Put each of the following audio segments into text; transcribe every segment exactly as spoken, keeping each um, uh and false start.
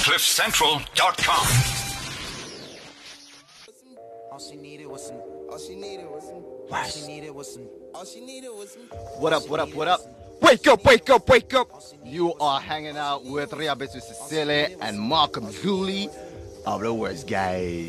cliff central dot com. All she needed was some. All she needed was some. All she needed was some. All she needed was some. What up, what up, what up? Wake up, wake up, wake up. You are hanging out with Riabetu Cecile and Malcolm Julie of the Worst Guys.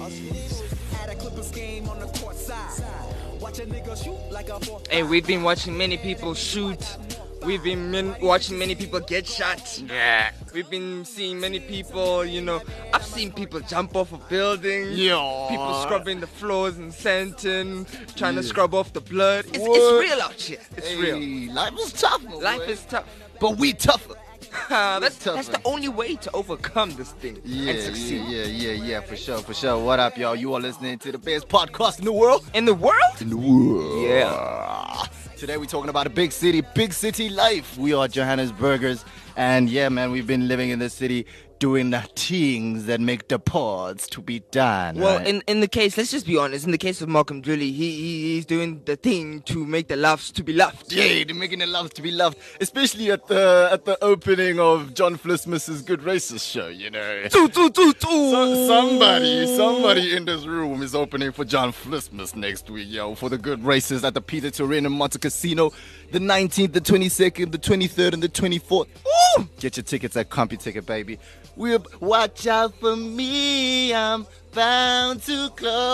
Hey, we've been watching many people shoot. We've been min- watching many people get shot. Yeah. We've been seeing many people, you know, I've seen people jump off of buildings. Yeah. People scrubbing the floors in Santon, trying Yeah. to scrub off the blood. It's, What? it's real out here. It's Hey, real. life is tough, my Life boy. is tough. But we tougher. that's, tough, that's man. the only way to overcome this thing Yeah, and succeed. yeah, yeah, yeah, yeah, for sure, for sure. What up, y'all? You are listening to the best podcast in the world. In the world? In the world. Yeah. Today we're talking about a big city, big city life. We are Johannesburgers. And yeah, man, we've been living in this city doing the things that make the pods to be done. Well, right? in, in the case, let's just be honest. In the case of Malcolm Julie, he, he he's doing the thing to make the loves to be loved. Yeah, they're making the love to be loved, especially at the at the opening of John Flismus's Good Racist show, you know. Toot, toot, toot, toot. So, somebody, somebody in this room is opening for John Flismus next week, yo, for the Good Racist at the Peter Turin and Monte Casino, the nineteenth, the twenty-second, the twenty-third, and the twenty-fourth. Woo! Get your tickets at CompuTicket, baby. We'll watch out for me, I'm bound to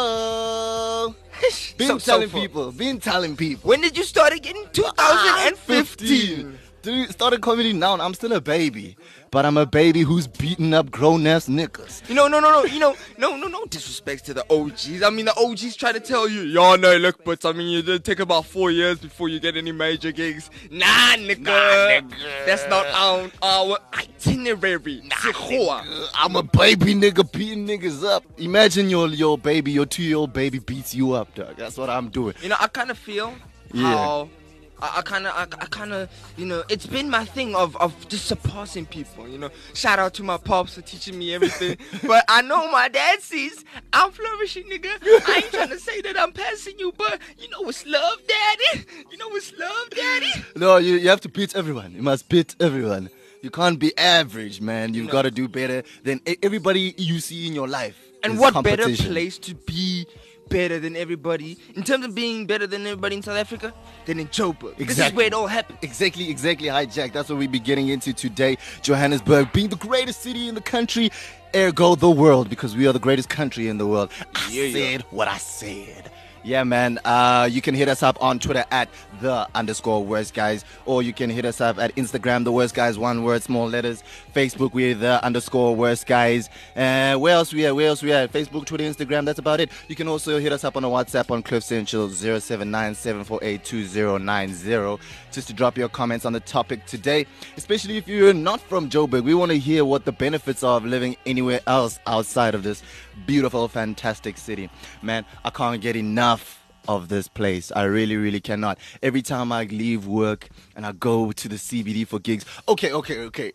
close. Been So- so telling for- people, been telling people. When did you start again? twenty fifteen. Dude, started comedy now and I'm still a baby. But I'm a baby who's beating up grown-ass niggas. You know, no, no, no, you know, no, no, no disrespect to the O Gs. I mean, the O Gs try to tell you, y'all know, look, but I mean, you did take about four years before you get any major gigs. Nah, nigga. Nah, nigga. That's not our, our itinerary. Nah, Nigga, I'm a baby nigga beating niggas up. Imagine your your baby, your two-year-old baby beats you up, dog. That's what I'm doing. You know, I kind of feel Yeah. how I, I kind of, I, I kind of, you know, it's been my thing of, of just surpassing people. You know, shout out to my pops for teaching me everything. But I know my dad sees I'm flourishing, nigga. I ain't trying to say that I'm passing you, but you know it's love, daddy. You know it's love, daddy. No, you, you have to beat everyone. You must beat everyone. You can't be average, man. You've No. got to do better than e- everybody you see in your life. And It's what better competition. place to be better than everybody in terms of being better than everybody in South Africa than in Joburg. This is Exactly. where it all happened. Exactly, exactly, hijack. That's what we'll be getting into today. Johannesburg being the greatest city in the country, ergo the world, because we are the greatest country in the world. I Yeah, yeah. said what I said. Yeah, man. Uh, you can hit us up on Twitter at the underscore worst guys, or you can hit us up at Instagram, the worst guys, one word, small letters. Facebook, we're the underscore worst guys. Uh, where else we at? Where else we at? Facebook, Twitter, Instagram. That's about it. You can also hit us up on a WhatsApp on Cliff Central zero seven nine seven four eight two zero nine zero just to drop your comments on the topic today. Especially if you're not from Joburg, we want to hear what the benefits are of living anywhere else outside of this beautiful, fantastic city. Man, I can't get enough of this place. I really, really cannot. Every time I leave work and I go to the C B D for gigs. Okay, okay, okay.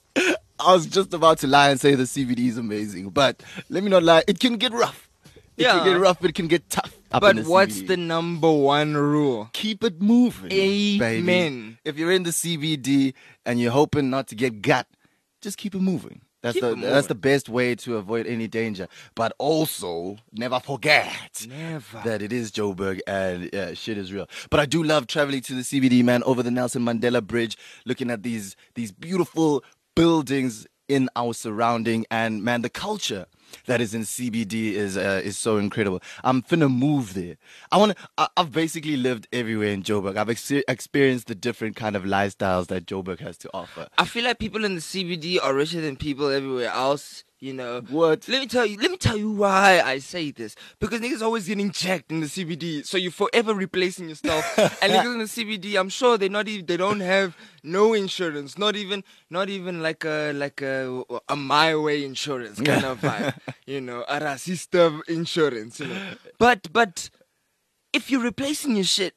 I was just about to lie and say the C B D is amazing, but let me not lie. It can get rough. It Yeah. can get rough. It can get tough. Up But in the what's C B D. the number one rule? Keep it moving, baby. Amen. If you're in the C B D and you're hoping not to get gut, just keep it moving. That's Keep the it moving. that's the best way to avoid any danger. But also, never forget Never. that it is Joburg and yeah, shit is real. But I do love traveling to the C B D, man, over the Nelson Mandela Bridge, looking at these these beautiful buildings in our surrounding, and man, the culture that is in C B D is uh, is so incredible. I'm finna move there. I want to. I've basically lived everywhere in Joburg. I've ex- experienced the different kind of lifestyles that Joburg has to offer. I feel like people in the C B D are richer than people everywhere else. You know What? Let me tell you. Let me tell you why I say this. Because niggas always getting checked in the C B D, so you're forever replacing your stuff. And niggas in the C B D, I'm sure they not even they don't have no insurance, not even not even like a like a a my way insurance kind of vibe. You know, a racista insurance. You know, but but if you're replacing your shit,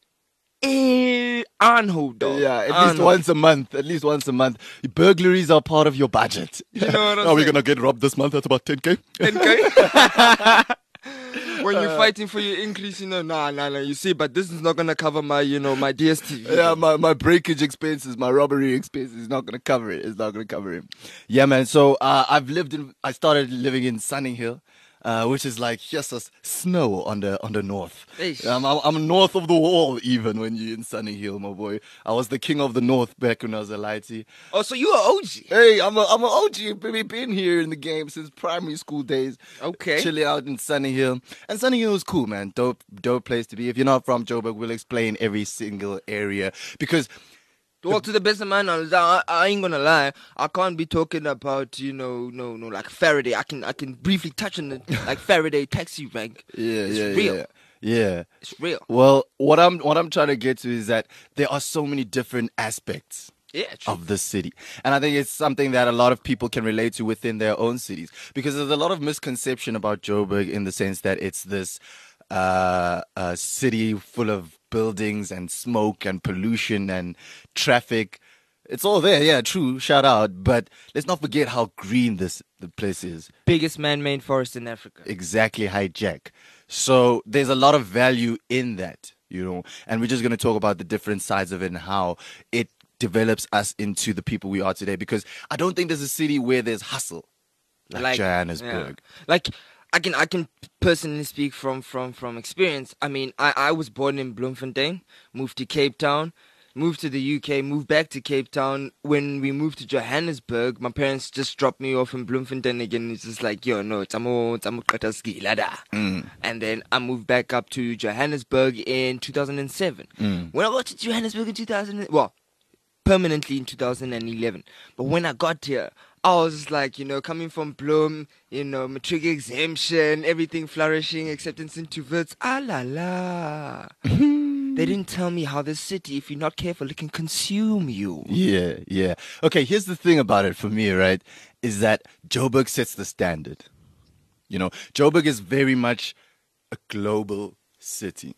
eh, anho dog. Yeah, at least Anho. once a month. At least once a month. Burglaries are part of your budget. You know what I'm Are we saying? gonna get robbed this month? That's about ten k. ten K? when you're fighting for your increase, you know, nah, nah, nah. You see, but this is not gonna cover my, you know, my D S T V. Yeah, my, my breakage expenses, my robbery expenses is not gonna cover it. It's not gonna cover it. Yeah, man. So uh, I've lived in. I started living in Sunning Hill. Uh, which is like just a snow on the on the north. Eish. Um, I'm, I'm north of the wall even when you're in Sunny Hill, my boy. I was the king of the north back when I was a lighty. Oh, so you are O G. Hey, I'm a I'm an O G. We've been here in the game since primary school days. Okay. Chilling out in Sunny Hill, and Sunny Hill is cool, man. Dope, dope place to be. If you're not from Joburg, we'll explain every single area because. Well, to the best of my knowledge, I, I ain't gonna lie. I can't be talking about, you know, no, no, like Faraday. I can, I can briefly touch on it, like Faraday taxi rank. Yeah, it's yeah, real. yeah, yeah. It's real. Well, what I'm what I'm trying to get to is that there are so many different aspects. Yeah, true. Of the city. And I think it's something that a lot of people can relate to within their own cities. Because there's a lot of misconception about Joburg in the sense that it's this uh, uh, city full of buildings and smoke and pollution and traffic. It's all there, yeah, true, shout out. But let's not forget how green this the place is. Biggest man-made forest in Africa. Exactly, hijack. So there's a lot of value in that, you know. And we're just going to talk about the different sides of it and how it develops us into the people we are today, because I don't think there's a city where there's hustle like, Like, Johannesburg. Yeah. Like I can I can personally speak from from from experience. I mean, I I was born in Bloemfontein, moved to Cape Town, moved to the U K, moved back to Cape Town. When we moved to Johannesburg, my parents just dropped me off in Bloemfontein again. It's just like, yo, no, tamo tamo qataski lada. Mm. And then I moved back up to Johannesburg in two thousand seven. Mm. When I got to Johannesburg in two thousand, well, permanently in two thousand eleven. But when I got here, I was just like, you know, coming from Bloem, you know, matric exemption, everything flourishing, acceptance into vets. Ah la la. They didn't tell me how this city, if you're not careful, it can consume you. Yeah, yeah. Okay, here's the thing about it for me, right? Is that Joburg sets the standard. You know, Joburg is very much a global city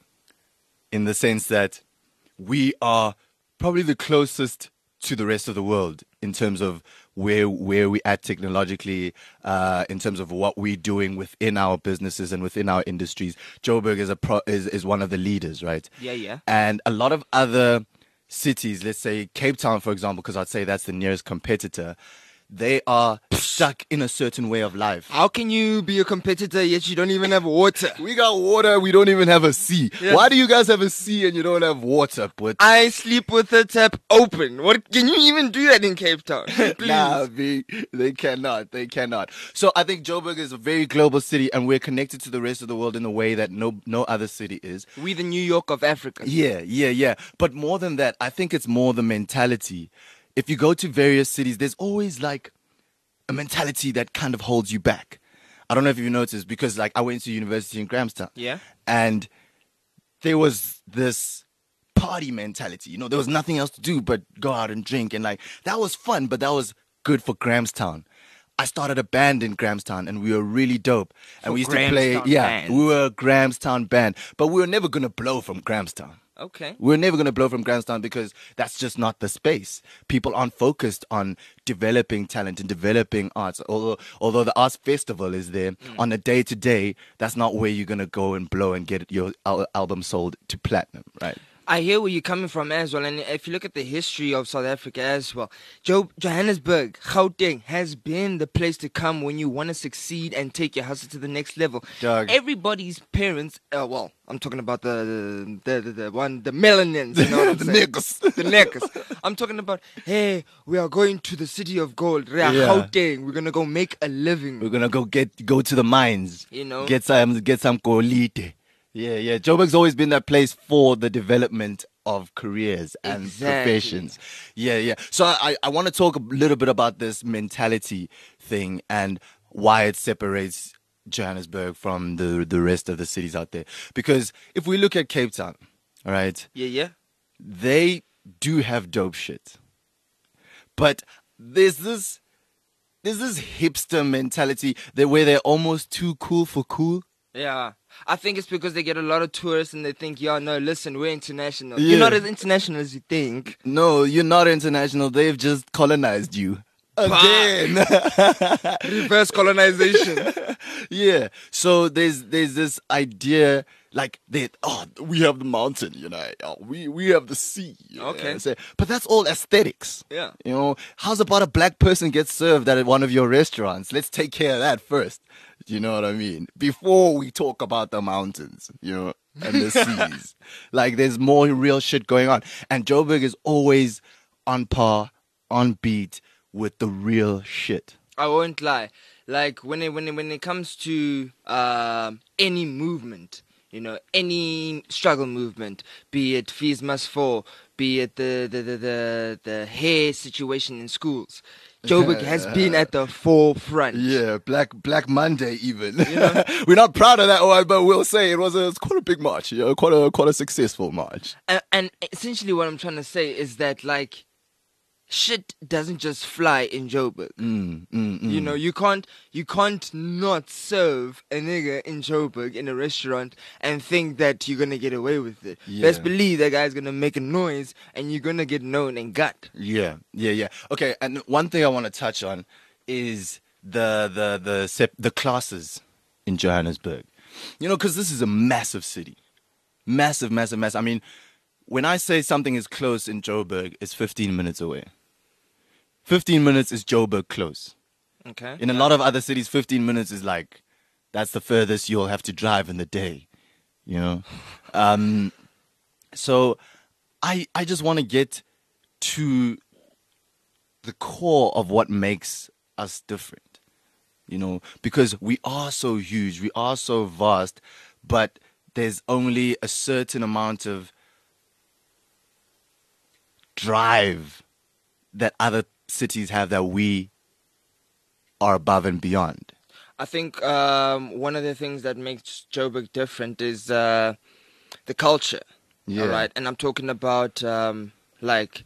in the sense that we are probably the closest to the rest of the world in terms of where where we at technologically, uh, in terms of what we're doing within our businesses and within our industries. Joburg is a pro, is is one of the leaders, right? Yeah, yeah. And a lot of other cities, let's say Cape Town, for example, because I'd say that's the nearest competitor, they are stuck in a certain way of life. How can you be a competitor yet you don't even have water? We got water, we don't even have a sea. Yes. Why do you guys have a sea and you don't have water? But I sleep with the tap open. What can you even do that in Cape Town? Please. Nah, B, they cannot. They cannot. So I think Joburg is a very global city, and we're connected to the rest of the world in a way that no no other city is. We the New York of Africa. Yeah, yeah, yeah. But more than that, I think it's more the mentality. If you go to various cities, there's always like a mentality that kind of holds you back. I don't know if you've noticed, because like I went to university in Grahamstown. Yeah. And there was this party mentality. You know, there was nothing else to do but go out and drink. And like, that was fun, but that was good for Grahamstown. I started a band in Grahamstown and we were really dope. And For we used to play, Grahamstown yeah, bands. we were a Grahamstown band, but we were never going to blow from Grahamstown. Okay. We're never going to blow from Grahamstown because that's just not the space. People aren't focused on developing talent and developing arts. Although, although the arts festival is there, Mm. on a day to day, that's not where you're going to go and blow and get your al- album sold to platinum, right? I hear where you're coming from as well, and if you look at the history of South Africa as well, jo- Johannesburg, Gauteng has been the place to come when you want to succeed and take your hustle to the next level. Dog. Everybody's parents, uh, well, I'm talking about the the, the, the one, the melanins, you know what I'm The saying? niggas. The niggas. I'm talking about, hey, we are going to the city of gold, Rea Yeah. Gauteng. We're gonna go make a living. We're going to go get go to the mines. You know? Get some, get some golite. Yeah, yeah. Joburg's always been that place for the development of careers and Exactly. professions. Yeah, yeah. So I, I want to talk a little bit about this mentality thing and why it separates Johannesburg from the the rest of the cities out there. Because if we look at Cape Town, all right, Yeah, yeah. they do have dope shit. But there's this there's this hipster mentality that where they're almost too cool for cool. Yeah, I think it's because they get a lot of tourists and they think, yeah, no, listen, we're international. Yeah. You're not as international as you think. No, you're not international. They've just colonized you. again. Reverse colonization. Yeah. So there's there's this idea like that. Oh, we have the mountain, you know. Oh, we we have the sea. you know, Okay. so- but that's all aesthetics. Yeah. You know, how's about a black person gets served at one of your restaurants? Let's take care of that first. You know what I mean? Before we talk about the mountains, you know, and the seas. Like there's more real shit going on. And Joburg is always on par, on beat with the real shit. I won't lie. Like when it when it, when it comes to um any movement, you know, any struggle movement, be it Fees Must Fall, be it the the the the, the hair situation in schools, Joburg has been at the forefront. Yeah, Black Black Monday even. We're not proud of that one, but we'll say it was a it's quite a big march. Yeah, quite a quite a successful march. And, and essentially, what I'm trying to say is that like, shit doesn't just fly in Joburg. Mm, mm, mm. You know, you can't you can't not serve a nigga in Joburg in a restaurant and think that you're gonna get away with it. Yeah. Best believe that guy's gonna make a noise and you're gonna get known and got. Yeah, yeah, yeah. Okay, and one thing I want to touch on is the the the sep- the classes in Johannesburg. You know, because this is a massive city, massive, massive, massive. I mean, when I say something is close in Joburg, it's fifteen minutes away. fifteen minutes is Joburg close. Okay. In a lot of other cities, fifteen minutes is like, that's the furthest you'll have to drive in the day, you know? Um, so I, I just want to get to the core of what makes us different, you know? Because we are so huge, we are so vast, but there's only a certain amount of drive that other cities have that we are above and beyond. I think um, one of the things that makes Joburg different is uh, the culture. Yeah. All right, and I'm talking about um, like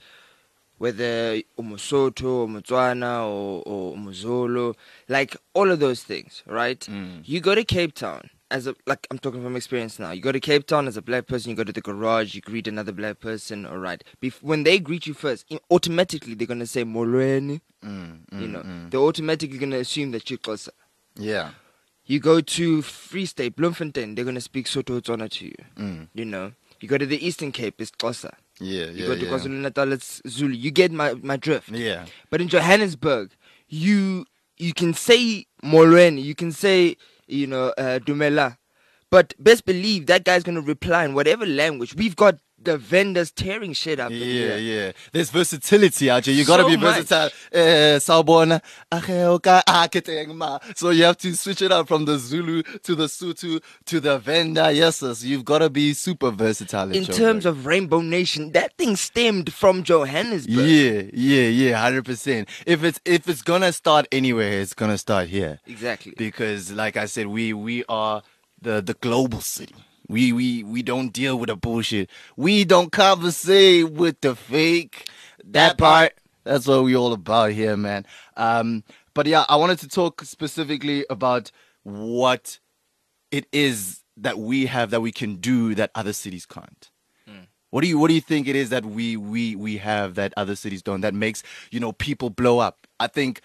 whether Umosotho, Motswana, or, or Umuzulu, like all of those things, right? Mm. You go to Cape Town as a like I'm talking from experience now. You go to Cape Town as a black person, you go to the garage, you greet another black person, all right. Bef- when they greet you first, in- automatically they're gonna say Molweni. Mm, mm, You know, mm. they're automatically gonna assume that you're closer. Yeah. You go to Free State, Bloemfontein, they're gonna speak Sotho Tswana to you. Mm. You know, you go to the Eastern Cape, it's Xhosa. Yeah, You yeah, go to yeah. KwaZulu Natal, it's Zulu. You get my, my drift. Yeah. But in Johannesburg, you you can say Molweni, you can say, you know, uh, Dumela. But best believe that guy's going to reply in whatever language. We've got the vendors tearing shit up in Yeah, here. yeah. There's versatility out here. You gotta So be much. versatile. Eh, sawubona, akhe, oka, aketeng ma. So you have to switch it up from the Zulu to the Sutu to the Venda. Yes, sir. So you've got to be super versatile. In terms of Rainbow Nation, that thing stemmed from Johannesburg. yeah, yeah, yeah, hundred percent. If it's if it's gonna start anywhere, it's gonna start here. Exactly. Because, like I said, we we are the the global city. We we we don't deal with the bullshit. We don't conversate with the fake. That part. That's what we all about here, man. Um, but yeah, I wanted to talk specifically about what it is that we have that we can do that other cities can't. What do you what do you think it is that we we we have that other cities don't, that makes, you know, people blow up? I think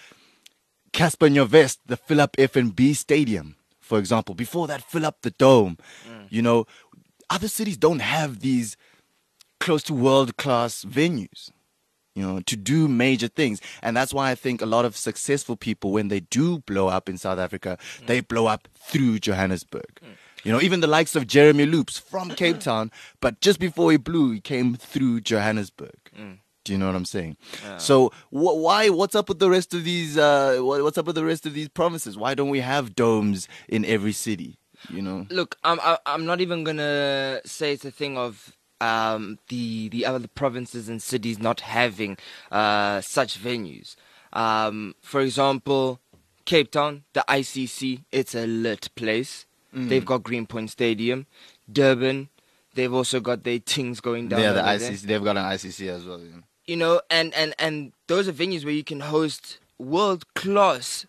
Casper Nyovest, the Fill Up F N B Stadium, for example, before that, Fill Up the Dome. You know, other cities don't have these close to world class venues, you know, to do major things. And that's why I think a lot of successful people, when they do blow up in South Africa, they blow up through Johannesburg. You know, even the likes of Jeremy Loops from Cape Town, but just before he blew, he came through Johannesburg. Do you know what I'm saying? So wh- why? What's up with the rest of these? Uh, what, what's up with the rest of these provinces? Why don't we have domes in every city? You know? Look, I'm I- I'm not even gonna say it's a thing of um, the the other provinces and cities not having uh, such venues. Um, for example, Cape Town, the I C C, it's a lit place. They've got Greenpoint Stadium. Durban, they've also got their things going down. Yeah, the over I there. C C. They've got an I C C as well. Yeah. You know, and, and, and those are venues where you can host world class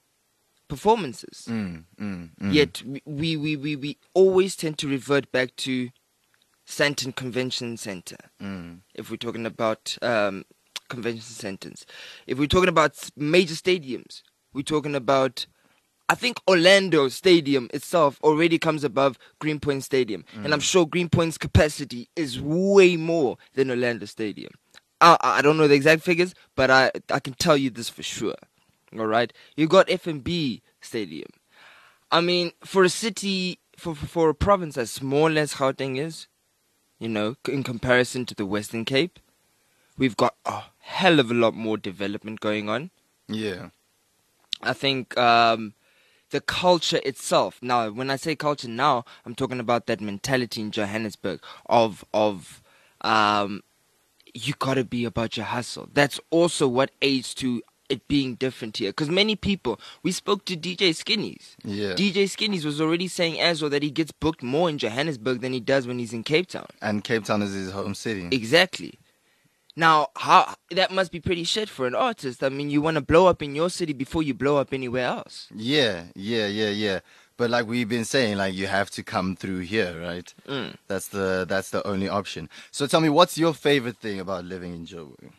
performances. Mm, mm, mm. Yet we, we, we, we always tend to revert back to Sandton Convention Center. Mm. If we're talking about um, convention centers. If we're talking about s- major stadiums, we're talking about, I think Orlando Stadium itself already comes above Greenpoint Stadium. And I'm sure Greenpoint's capacity is way more than Orlando Stadium. I, I don't know the exact figures, but I, I can tell you this for sure. All right? You got F N B Stadium. I mean, for a city, for, for, for a province as small as Gauteng is, you know, c- in comparison to the Western Cape, we've got a hell of a lot more development going on. Yeah. I think um, the culture itself. Now, when I say culture now, I'm talking about that mentality in Johannesburg of of um, you gotta be about your hustle. That's also what aids to it being different here. Because many people, we spoke to D J Skinnies. Yeah. D J Skinnies was already saying as well that he gets booked more in Johannesburg than he does when he's in Cape Town. And Cape Town is his home city. Exactly. Now, how that must be pretty shit for an artist. I mean, you want to blow up in your city before you blow up anywhere else. Yeah, yeah, yeah, yeah. But like we've been saying, like you have to come through here, right? Mm. That's the that's the only option. So tell me, what's your favorite thing about living in Joburg?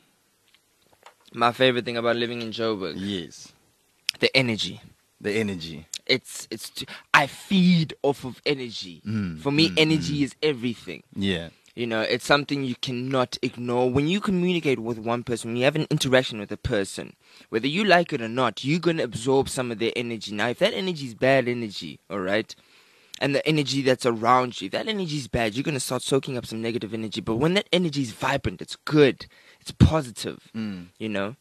My favorite thing about living in Joburg, Yes, the energy. the energy. It's it's. T- I feed off of energy. Mm, For me, mm, energy is everything. Yeah, You know, it's something you cannot ignore. When you communicate with one person, when you have an interaction with a person, whether you like it or not, you're going to absorb some of their energy. Now, if that energy is bad energy, all right, and the energy that's around you, if that energy is bad, you're going to start soaking up some negative energy. But when that energy is vibrant, it's good, it's positive, Mm. you know,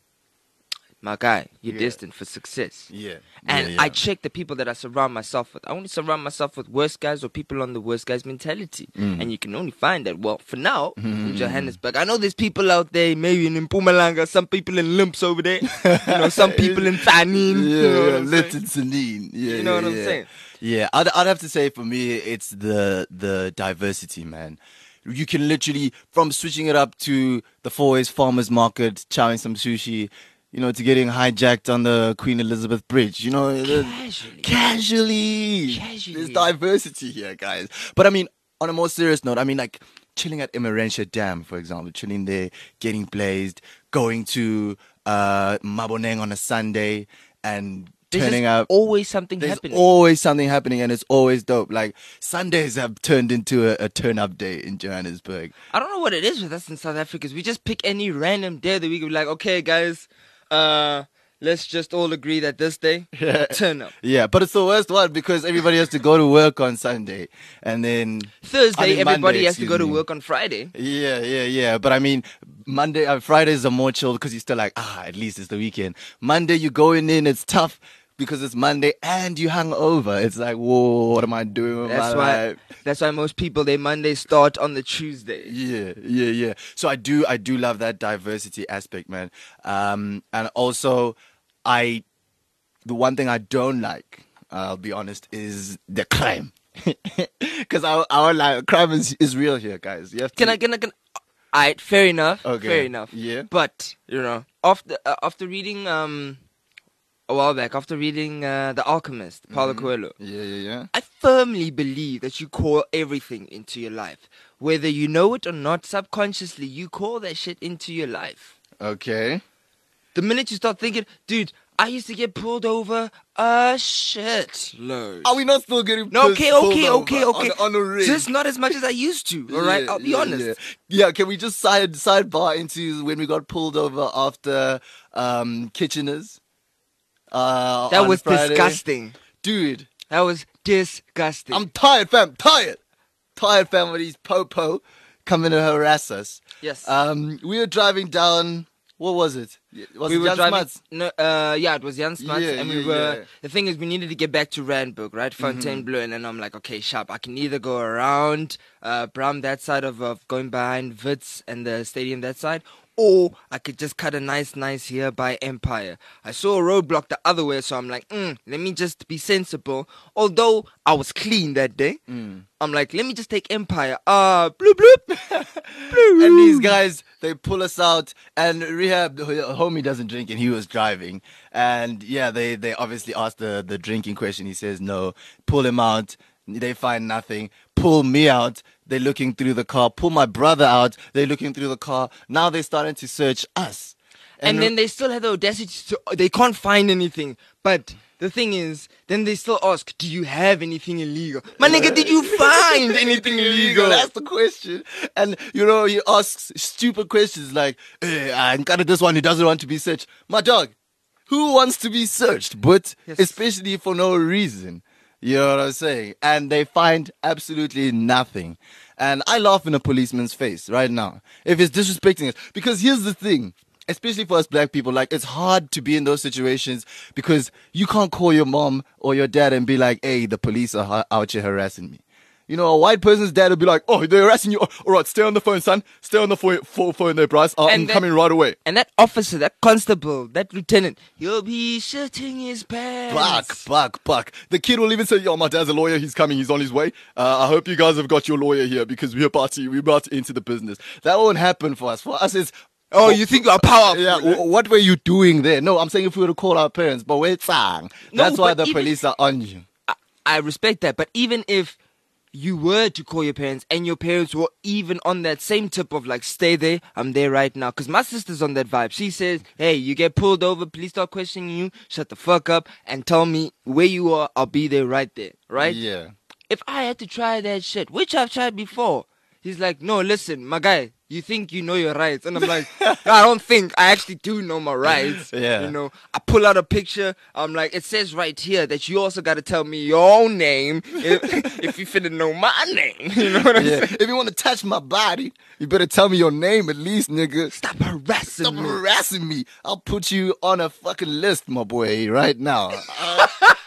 my guy, you're Yeah. destined for success. yeah. And yeah, yeah. I check the people that I surround myself with. I only surround myself with worst guys or people on the worst guys mentality. Mm. And you can only find that, well, for now, in Johannesburg. I know there's people out there, maybe in Mpumalanga, some people in Limps over there, you know, some people in Tanin. Yeah, you know what yeah, I'm Little saying? Celine. Yeah, You know yeah, what I'm yeah. saying? Yeah, I'd, I'd have to say for me, it's the the diversity, man. You can literally, from switching it up to the Four Ways Farmers Market, chowing some sushi, you know, to getting hijacked on the Queen Elizabeth Bridge, you know, the- Casually. casually. Casually. There's diversity here, guys. But I mean, on a more serious note, I mean, like chilling at Emerentia Dam, for example, chilling there, getting blazed, going to uh, Maboneng on a Sunday and There's turning just up. always something There's happening. always something happening, and it's always dope. Like Sundays have turned into a, a turn-up day in Johannesburg. I don't know what it is with us in South Africa. We just pick any random day that we could be like, okay, guys, uh, let's just all agree that this day, turn up. Yeah, but it's the worst one because everybody has to go to work on Sunday, and then Thursday, I mean, everybody Monday, has to go excuse to me. work on Friday. Yeah, yeah, yeah. But I mean, Monday, uh, Fridays are more chill because you're still like, ah, at least it's the weekend. Monday, you going in, it's tough because it's Monday and you hung over. It's like, whoa, what am I doing with That's my why. life? That's why most people their Monday start on the Tuesday. Yeah, yeah, yeah. So I do, I do love that diversity aspect, man. Um, and also, I, the one thing I don't like, I'll be honest, is the crime. Because our, our like, crime is, is real here, guys. You have to. Can I? Can I? Can? Alright, fair enough. Okay. Fair enough. Yeah. But you know, after uh, after reading um a while back, after reading uh, The Alchemist, Paulo Coelho, Yeah, yeah, yeah. I firmly believe that you call everything into your life, whether you know it or not. Subconsciously, you call that shit into your life. Okay. The minute you start thinking, dude, I used to get pulled over a shit load. Are we not still getting No, pissed okay, pulled okay, over okay, okay. on, on a ring? Just not as much as I used to. All right, Yeah, I'll be yeah, honest. Yeah. Yeah, can we just side sidebar into when we got pulled over after um, Kitchener's? Uh, That on was Friday? disgusting. Dude. That was disgusting. I'm tired, fam. Tired. Tired, fam, with these po-po coming to harass us. Yes. Um, we were driving down. What was it? Was we it were Jan driving. Smuts? No, uh, yeah, it was Jan Smuts, Yeah, and we yeah, were. yeah. The thing is, we needed to get back to Randburg, right, Fontainebleau, and then I'm like, okay, sharp. I can either go around uh, Bram that side of, of going behind Wits and the stadium that side, or I could just cut a nice, nice here by Empire. I saw a roadblock the other way, so I'm like, mm, let me just be sensible. Although I was clean that day, Mm. I'm like, let me just take Empire. Ah, uh, bloop bloop. And these guys, they pull us out, and Rehab, the homie, doesn't drink, and he was driving. And yeah, they, they obviously asked the, the drinking question. He says no. Pull him out. They find nothing. Pull me out. They're looking through the car. Pull my brother out. They're looking through the car. Now they're starting to search us. And, and then they still have the audacity to, they can't find anything. But the thing is, then they still ask, do you have anything illegal? My nigga, did you find anything illegal? That's the question. And, you know, he asks stupid questions like, hey, I got this one, he doesn't want to be searched. My dog, who wants to be searched? But Yes. especially for no reason. You know what I'm saying? And they find absolutely nothing. And I laugh in a policeman's face right now if he's disrespecting us. Because here's the thing, especially for us black people, like it's hard to be in those situations because you can't call your mom or your dad and be like, hey, the police are ha- out here harassing me. You know, a white person's dad will be like, oh, they're harassing you. Oh, all right, stay on the phone, son. Stay on the phone, phone, phone there, Bryce. Uh, I'm And then- coming right away. And that officer, that constable, that lieutenant, he'll be shitting his pants. Buck, buck, buck. The kid will even say, yo, my dad's a lawyer. He's coming. He's on his way. Uh, I hope you guys have got your lawyer here because we're about to, we're about to enter the business. That won't happen for us. For us, it's, Oh, you think you're powerful? yeah, w- what were you doing there? No, I'm saying if we were to call our parents, but we're sang. No, That's why but the even- police are on you. I, I respect that, but even if you were to call your parents and your parents were even on that same tip of like, stay there, I'm there right now. Because my sister's on that vibe. She says, hey, you get pulled over, police start questioning you, shut the fuck up and tell me where you are, I'll be there right there, right? Yeah. If I had to try that shit, which I've tried before, he's like, no, listen, my guy, you think you know your rights. And I'm like, no, I don't think I actually do know my rights. Yeah. You know, I pull out a picture. I'm like, it says right here that you also got to tell me your own name if, if you finna know my name. You know what I'm Yeah. saying? If you want to touch my body, you better tell me your name at least, nigga. Stop harassing Stop me. harassing me. I'll put you on a fucking list, my boy, right now. Uh,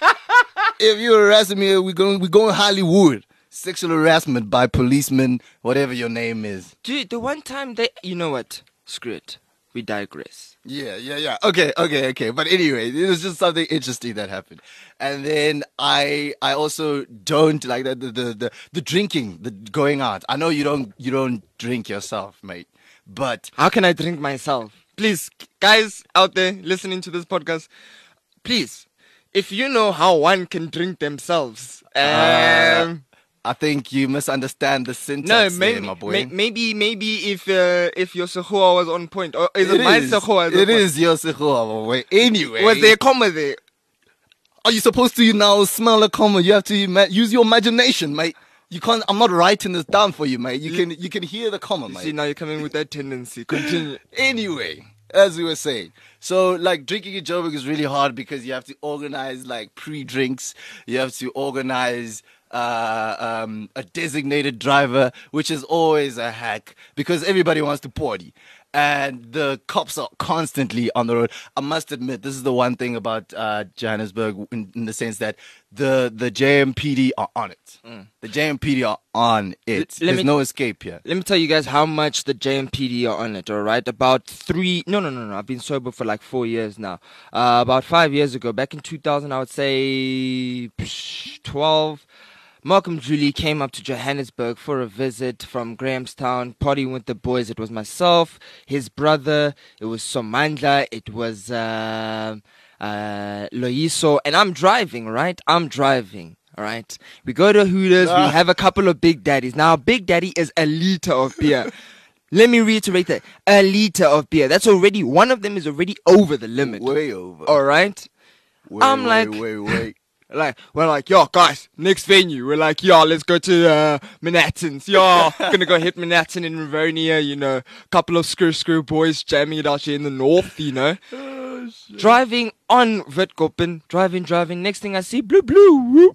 if you're harassing me, we're going, we're going Hollywood. Sexual harassment by policemen, whatever your name is. Dude, the one time they, you know what? Screw it. We digress. Yeah, yeah, yeah. Okay, okay, okay. But anyway, it was just something interesting that happened. And then I I also don't like the the the, the, the drinking, the going out. I know you don't you don't drink yourself, mate. But How can I drink myself? Please, guys out there listening to this podcast, please, if you know how one can drink themselves, um, Uh, I think you misunderstand the no, syntax maybe, there, my boy. may, maybe, maybe if uh, if your Sehua was on point, or is it, my is. Sehua? It is your Sehua, my boy. Anyway. Was there a comma there? Are you supposed to now smell a comma? You have to ima- use your imagination, mate. You can't. I'm not writing this down for you, mate. You can. You can hear the comma, You mate. see, now you're coming with that tendency. Continue. Anyway, as we were saying, so like drinking in Joburg is really hard because you have to organize like pre-drinks. You have to organize uh, um, a designated driver, which is always a hack because everybody wants to party. And the cops are constantly on the road. I must admit, this is the one thing about uh, Johannesburg in, in the sense that the, the J M P D are on it. The J M P D are on it. L- let There's me- no escape here. Let me tell you guys how much the J M P D are on it, all right? About three, no, no, no, no. I've been sober for like four years now. Uh, about five years ago, back in two thousand, I would say psh, twelve, Malcolm Julie came up to Johannesburg for a visit from Grahamstown, partying with the boys. It was myself, his brother, it was Somandla, it was uh, uh, Loiso, and I'm driving, right? I'm driving. All right. We go to Hooters. We have a couple of Big Daddies. Now, Big Daddy is a liter of beer. Let me reiterate that. A liter of beer. That's already, one of them is already over the limit. Way over. All right. Wait, I'm wait, like- wait, wait. Like, we're like, yo, guys, next venue. We're like, yo, let's go to uh, Manhattan's. Yo, gonna go hit Manhattan in Rivonia, you know. Couple of screw screw boys jamming it out here in the north, you know. Driving on Witkoppen, driving, driving. Next thing I see, blue, blue, whoop.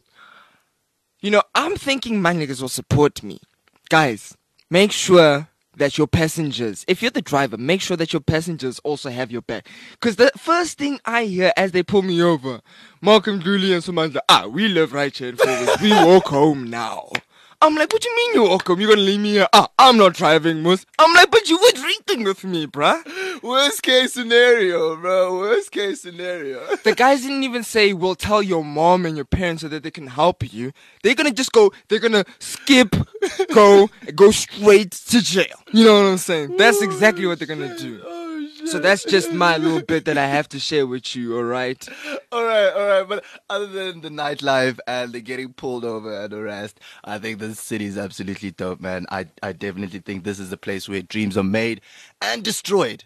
You know, I'm thinking my niggas will support me. Guys, make sure that your passengers, if you're the driver, make sure that your passengers also have your back. Because the first thing I hear as they pull me over, Malcolm, Julie, and someone's like, ah, we live right here in Fourways. We walk home now. I'm like, what do you mean you walk home? You're going to leave me here? Ah, I'm not driving, Mus. I'm like, but you were drinking with me, bruh. Worst case scenario, bro. Worst case scenario. The guys didn't even say, we'll tell your mom and your parents so that they can help you. They're gonna just go, they're gonna skip, go, and go straight to jail. You know what I'm saying? That's exactly what they're gonna do. So that's just my little bit that I have to share with you, alright? All right, all right. But other than the nightlife and the getting pulled over and harassed, I think the city is absolutely dope, man. I, I definitely think this is a place where dreams are made and destroyed.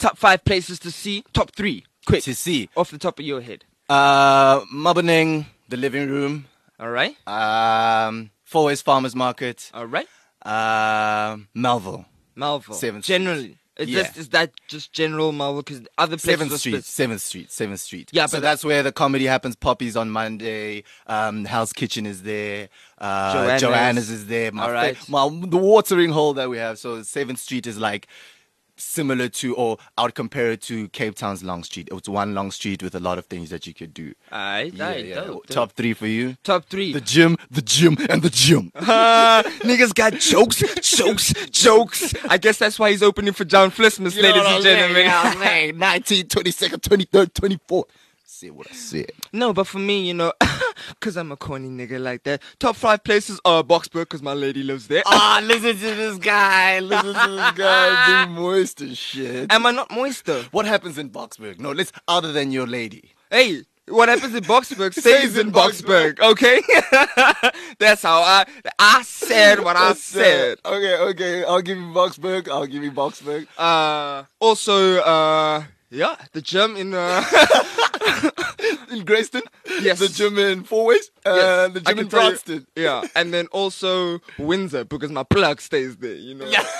Top five places to see. Top three. Quick. To see. Off the top of your head. Uh, Mabaneng, the living room. All right. Um, Four Ways Farmers Market. All right. Uh, Melville. Melville. Seventh Street. Generally. Is, Yeah. this, is that just general Melville? Because other places Seventh are Street, split. Seventh Street, Seventh Street. Yeah, so but that's where the comedy happens. Poppy's on Monday. Um, Hell's Kitchen is there. Uh, Joanna's. Joanna's is there. My, All right. fa- my the watering hole that we have. So Seventh Street is like similar to, or I would compare it to Cape Town's Long Street. It's one long street with a lot of things that you could do. Alright, Yeah, alright, yeah. dope, dope. Top three for you. Top three. The gym, the gym, and the gym. Ah, niggas got jokes, jokes, jokes. I guess that's why he's opening for John Flissmas, ladies and gentlemen. nineteenth, twenty-second, twenty-third, twenty-fourth. Say what I said. No, but for me, you know, because I'm a corny nigga like that. Top five places are Boxburg, because my lady lives there. Ah, listen to this guy. Listen to this guy being moist and shit. Am I not moist though? What happens in Boxburg? No, let's other than your lady. Hey, what happens in Boxburg stays Stays in in Boxburg, okay? That's how I I said what I said. Okay, okay. I'll give you Boxburg. I'll give you Boxburg. Uh, also, uh, yeah, the gym in uh, In Grayston. Yes. The gym in Four Ways. Uh, yes, the I gym can in tell you- Branston. Yeah, and then also Windsor because my plug stays there. You know. Yeah.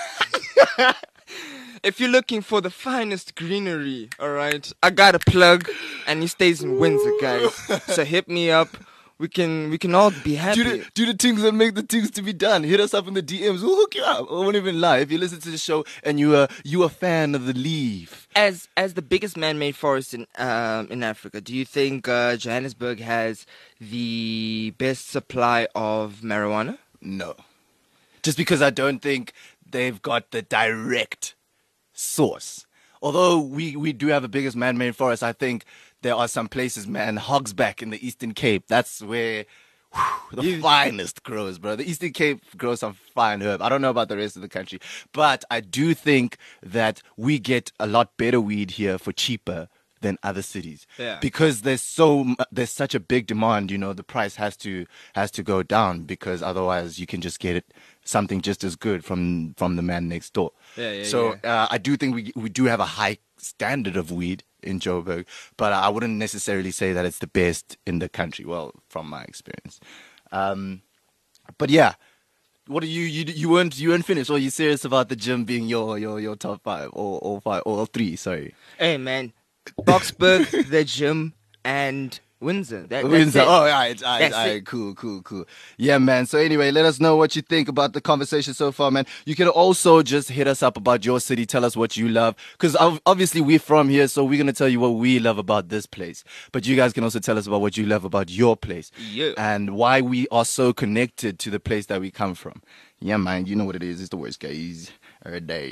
If you're looking for the finest greenery, all right, I got a plug, and he stays in Windsor, guys. So hit me up. We can we can all be happy. Do the, do the things that make the things to be done. Hit us up in the D Ms. We'll hook you up. I won't even lie. If you listen to the show and you are you a fan of the leaf. As as the biggest man-made forest in um, in Africa, do you think uh, Johannesburg has the best supply of marijuana? No. Just because I don't think they've got the direct source. Although we, we do have the biggest man-made forest, I think there are some places, man, Hogsback in the Eastern Cape. That's where whew, the You- finest grows, bro. The Eastern Cape grows some fine herb. I don't know about the rest of the country. But I do think that we get a lot better weed here for cheaper than other cities. Yeah. Because there's so mu- there's such a big demand, you know, the price has to has to go down because otherwise you can just get it something just as good from from the man next door. Yeah, yeah, so Uh, I do think we we do have a high standard of weed in Joburg, but I wouldn't necessarily say that it's the best in the country. Well, from my experience. Um, but yeah. What are you, you you weren't you weren't finished? Or are you serious about the gym being your your, your top five or, or five or three? Sorry. Hey man, Boxburg, the gym, and Windsor. That, that's Windsor. it. Oh, all right, all right, That's all right. it. Cool, cool, cool. Yeah, man. So anyway, let us know what you think about the conversation so far, man. You can also just hit us up about your city. Tell us what you love. Because obviously we're from here, so we're going to tell you what we love about this place. But you guys can also tell us about what you love about your place. Yeah. And why we are so connected to the place that we come from. Yeah, man. You know what it is. It's the worst, guys. Every day.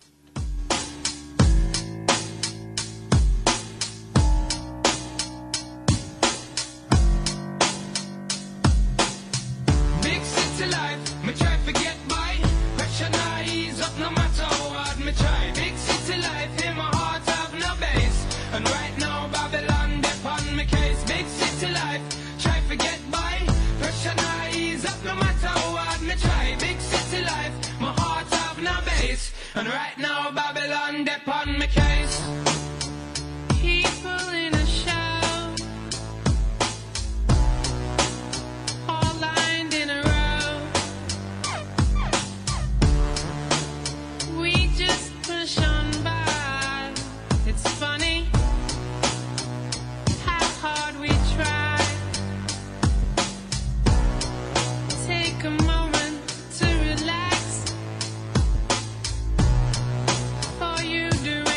Big city life, me try forget by. Pressure not ease up no matter how hard me try. Big city life, in my heart have no base. And right now Babylon dip on me case. Big city life, try forget by. Pressure not ease up no matter how hard me try. Big city life, my heart have no base. And right now Babylon dip on me case. People in a show, all lined in a row. We just push on by. It's funny how hard we try. Take a moment to relax before you do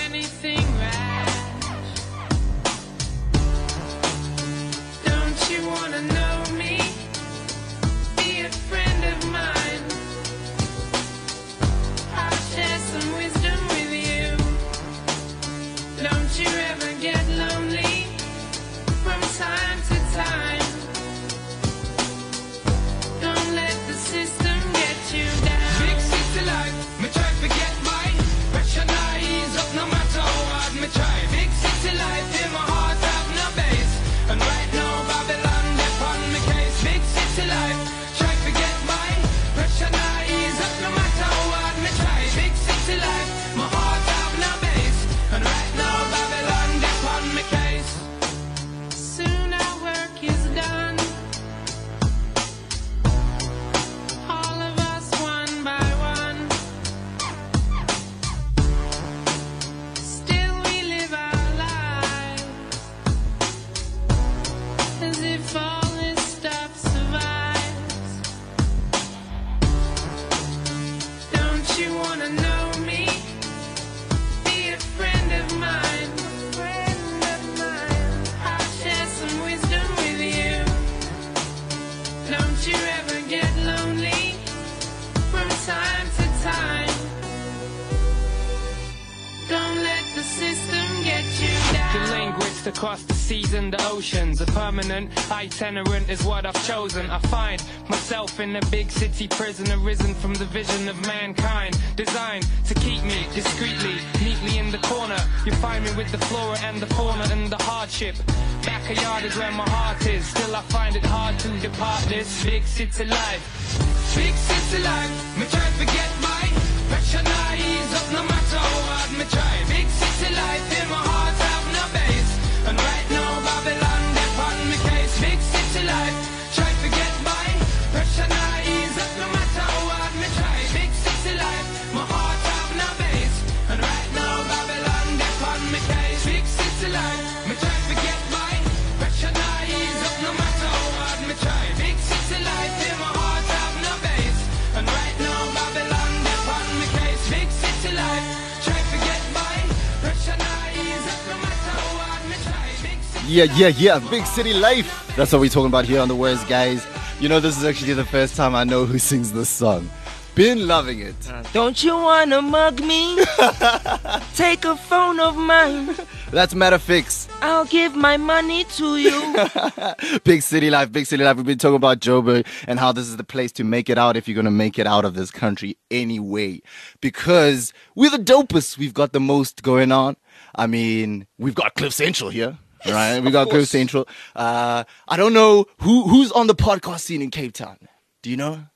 across the seas and the oceans. A permanent itinerant is what I've chosen. I find myself in a big city prison, arisen from the vision of mankind, designed to keep me discreetly, neatly in the corner. You find me with the flora and the fauna and the hardship. Backyard is where my heart is. Still I find it hard to depart this big city life. Big city life, me try to forget my pressure not ease up no matter how hard me try. Big city life in my heart have no base. And right now Babylon they on me case. Big city life, try to forget my pressure not ease up no matter how hard me try. Big city life, my heart have no base. And right now Babylon they on me case. Big city life, me try to forget my pressure not ease up no matter how hard me try. Big city life in my heart have no base. And right now Babylon they on me case. Big city life, try to forget my pressure not ease up no matter how hard me try. Big city Yeah, yeah, yeah. Big city life. That's what we're talking about here on The Worst, guys. You know, this is actually the first time I know who sings this song. Been loving it. Don't you wanna mug me? Take a phone of mine. That's Metafix. I'll give my money to you. Big city life, big city life. We've been talking about Joburg and how this is the place to make it out if you're going to make it out of this country anyway. Because we're the dopest. We've got the most going on. I mean, we've got Cliff Central here. Right? We got Cliff Central. Uh, I don't know who who's on the podcast scene in Cape Town. Do you know?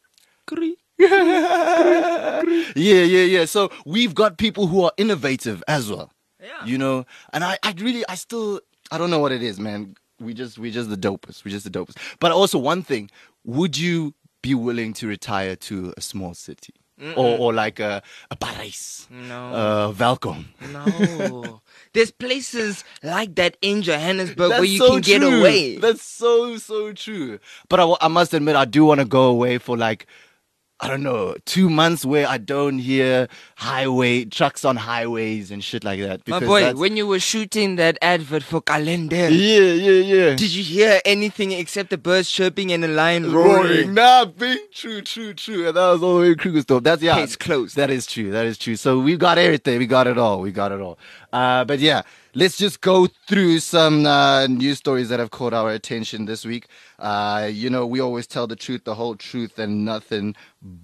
yeah, yeah, yeah. So we've got people who are innovative as well. Yeah. You know, and I, I really, I still, I don't know what it is, man. We just, we just the dopest. We just the dopest. But also one thing, would you be willing to retire to a small city? Or, or like a, a Paris? No. Uh, Welkom. No. There's places like that in Johannesburg That's where you so can get true. away. That's so, so true. But I, I must admit, I do want to go away for like, I don't know, two months where I don't hear highway, trucks on highways and shit like that. My because boy, that's- when you were shooting that advert for Calendar, Yeah, yeah, yeah. did you hear anything except the birds chirping and a lion roaring? Roaring. Nah, big, true, true, true. And that was all the way in Krugersdorp. That's, yeah. Case closed. That is true. That is true. So we got everything. We got it all. We got it all. Uh, but yeah, let's just go through some uh, news stories that have caught our attention this week. Uh, you know, we always tell the truth, the whole truth, and nothing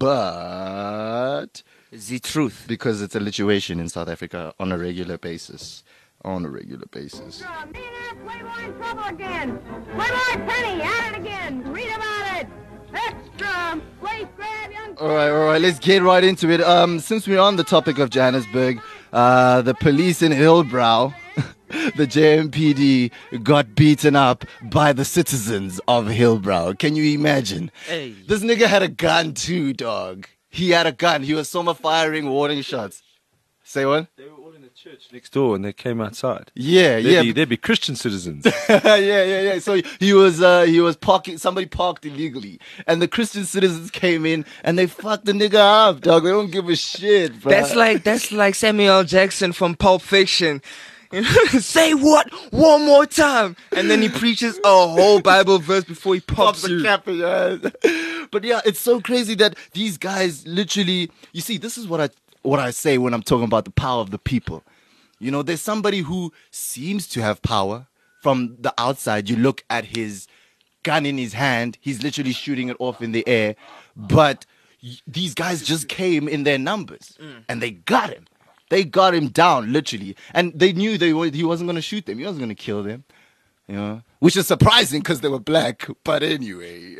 but The truth. because it's a lituation in South Africa on a regular basis. On a regular basis. Millionaire Playboy in trouble again. Playboy Penny at it again. Read about it. Extra. Place grab young. All right, all right, let's get right into it. Um, since we're on the topic of Johannesburg, uh, the police in Hillbrow, the J M P D, got beaten up by the citizens of Hillbrow. Can you imagine? Hey. This nigga had a gun too, dog. He had a gun. He was summer firing warning shots. Say what? They were all in the church next door and they came outside. Yeah, They'd, yeah. be, they'd be Christian citizens. yeah, yeah, yeah. So he was, uh, he was parking. Somebody parked illegally, and the Christian citizens came in and they fucked the nigga up, dog. They don't give a shit, bro. That's like that's like Samuel Jackson from Pulp Fiction. You know, say what one more time, and then he preaches a whole Bible verse before he pops the you. cap in your head. But yeah, it's so crazy that these guys literally. You see, this is what I what I say when I'm talking about the power of the people. You know, there's somebody who seems to have power from the outside. You look at his gun in his hand; he's literally shooting it off in the air. But y- these guys just came in their numbers, and they got him. They got him down, literally. And they knew they were, he wasn't going to shoot them. He wasn't going to kill them. You know? Which is surprising because they were black. But anyway.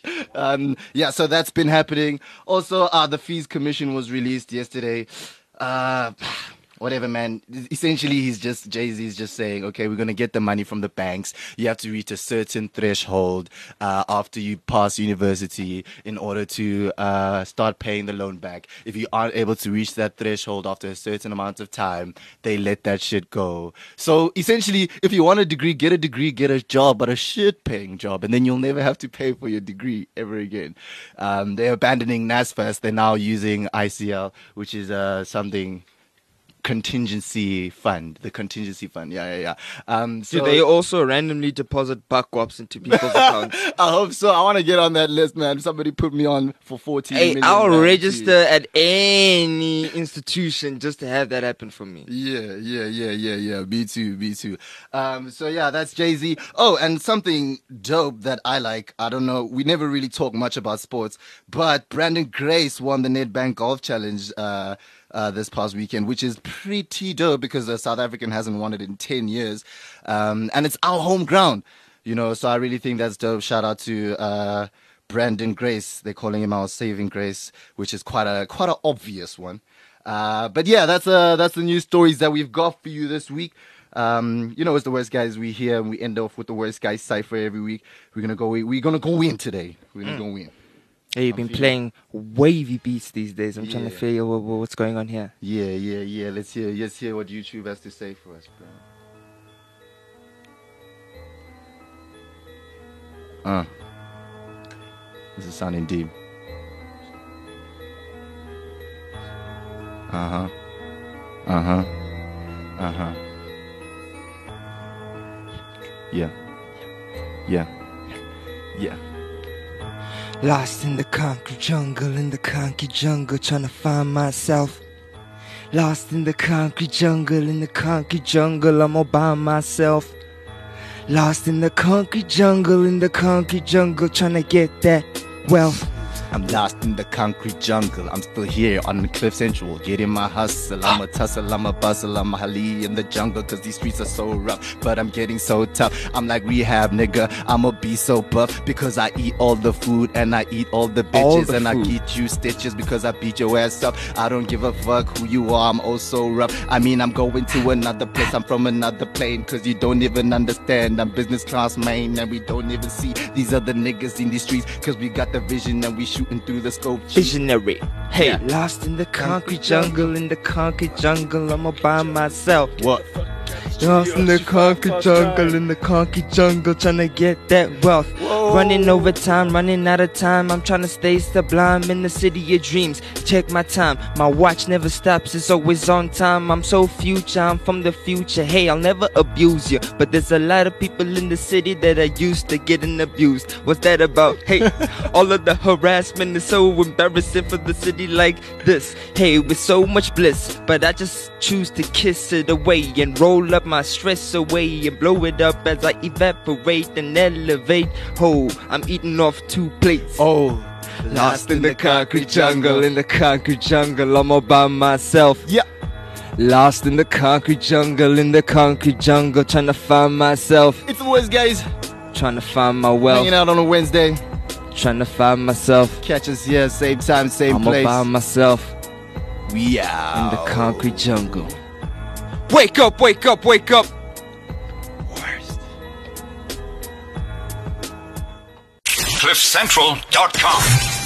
um, yeah, so that's been happening. Also, uh, the Fees Commission was released yesterday. Uh... Whatever, man. Essentially, he's just, Jay-Z's just saying, okay, we're going to get the money from the banks. You have to reach a certain threshold uh, after you pass university in order to uh, start paying the loan back. If you aren't able to reach that threshold after a certain amount of time, they let that shit go. So essentially, if you want a degree, get a degree, get a job, but a shit-paying job, and then you'll never have to pay for your degree ever again. Um, they're abandoning NASFAS. They're now using I C L, which is uh, something... contingency fund. The contingency fund. Yeah, yeah, yeah. Um, so Do they also randomly deposit buckwops into people's accounts? I hope so. I want to get on that list, man. Somebody put me on for fourteen Hey, million. I'll man. register at any institution just to have that happen for me. Yeah, yeah, yeah, yeah, yeah. Me too, me too. Um, so yeah, that's Jay-Z. Oh, and something dope that I like. I don't know. We never really talk much about sports, but Brandon Grace won the Nedbank Golf Challenge uh, uh, this past weekend, which is pretty dope because the South African hasn't won it in ten years, um, and it's our home ground. You know, so I really think that's dope. Shout out to uh, Brandon Grace. They're calling him our saving grace, which is quite a quite an obvious one. Uh, but yeah, that's uh that's the news stories that we've got for you this week. Um, you know, it's the worst guys. We here and we end off with the worst guys cipher every week. We're gonna go. We're gonna go win today. We're gonna Mm. go win. Hey, you've been playing wavy beats these days. I'm trying to Yeah. figure out what, what's going on here. Yeah, yeah, yeah. Let's hear. Let's hear what YouTube has to say for us, bro. Uh, this is sounding deep. Uh huh. Uh huh. Uh huh. Yeah. Yeah. Yeah. Lost in the concrete jungle, in the concrete jungle, trying to find myself. Lost in the concrete jungle, in the concrete jungle, I'm all by myself. Lost in the concrete jungle, in the concrete jungle, trying to get that wealth. I'm lost in the concrete jungle. I'm still here on the Cliff Central, getting my hustle. I'm a tussle, I'm a bustle, I'm a hali in the jungle, cause these streets are so rough. But I'm getting so tough. I'm like rehab, nigga. I'ma be so buff because I eat all the food and I eat all the bitches. All the and I food. get you stitches because I beat your ass up. I don't give a fuck who you are, I'm oh so rough. I mean, I'm going to another place, I'm from another plane, cause you don't even understand. I'm business class main and we don't even see these other niggas in these streets, cause we got the vision and we shooting through the scope. Visionary. Hey, Yeah. lost in the concrete jungle, in the concrete jungle, I'm all by myself. What? Lost in the concrete jungle, in the concrete jungle, trying to get that wealth. Running over time, running out of time. I'm trying to stay sublime in the city of dreams. Check my time, my watch never stops, it's always on time. I'm so future, I'm from the future. Hey, I'll never abuse you, but there's a lot of people in the city that are used to getting abused. What's that about? Hey, all of the harassment is so embarrassing for the city like this. Hey, with so much bliss, but I just choose to kiss it away and roll up my stress away and blow it up as I evaporate and elevate. Oh, I'm eating off two plates. Oh, Lost in the concrete jungle, in the concrete jungle, I'm all by myself. Yeah. Lost in the concrete jungle, in the concrete jungle, trying to find myself. It's the worst guys. Trying to find my wealth, Hanging out on a Wednesday. trying to find myself. Catch us here, same time, same I'm all place. by myself We in out. the concrete jungle. Wake up, wake up, wake up. cliff central dot com